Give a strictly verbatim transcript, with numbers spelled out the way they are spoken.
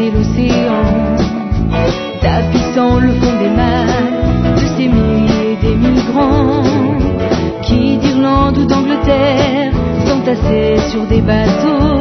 traverser l'océan, tapissant le fond des mers de ces milliers d'émigrants qui d'Irlande ou d'Angleterre sont tassés sur des bateaux.